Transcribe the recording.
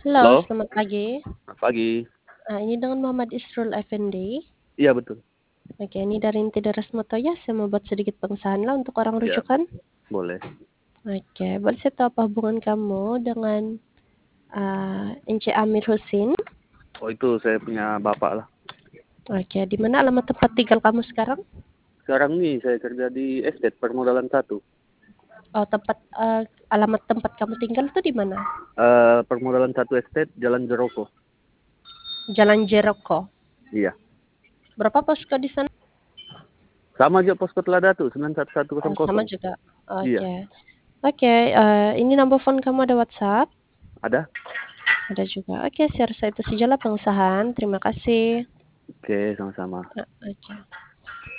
Halo, Halo, selamat pagi. selamat pagi. Ini dengan Muhammad Isrul Effendi. Iya betul. Oke, ini dari Inti Daras Motoya. Saya mau buat sedikit pengesahan lah untuk orang Iya, rujukan. boleh. Oke, boleh saya tahu apa hubungan kamu dengan Ence Amir Husin? Oh itu saya punya bapak lah. Oke, di mana alamat tempat tinggal kamu sekarang? Sekarang nih saya kerja di estate permodalan satu. Oh, alamat tempat kamu tinggal itu di mana? Permodalan satu estate Jalan Jeroko. Jalan Jeroko. Iya. Berapa posko di sana? Sama aja posko Telada tuh Oh, sama 91100. juga. Iya. Oke. Oke, ini nomor phone kamu ada WhatsApp? Ada? Ada juga. Oke, saya rasa itu sajalah pengesahan. Terima kasih. Oke, sama-sama. Oke.